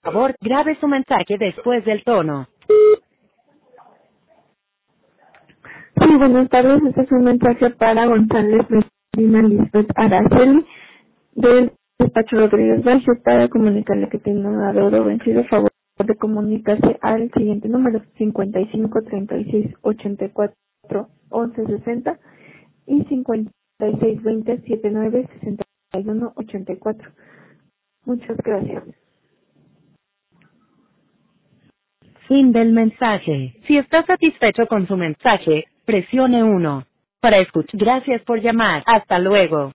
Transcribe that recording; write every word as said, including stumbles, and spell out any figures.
Por favor, grabe su mensaje después del tono. Sí, buenas tardes. Este es un mensaje para González Medina Lisbeth Araceli del despacho Rodríguez Bajo para comunicarle que tiene un adeudo vencido. Favor de comunicarse al siguiente número: cincuenta y cinco, treinta y seis, ochenta y cuatro, once sesenta y cincuenta y seis, veinte, setenta y nueve, sesenta y uno, ochenta y cuatro. Muchas gracias. Fin del mensaje. Si está satisfecho con su mensaje, presione uno. Para escuchar, gracias por llamar. Hasta luego.